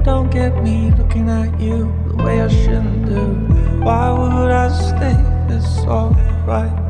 don't get me looking at you the way I shouldn't do. Why would I stay? It's alright.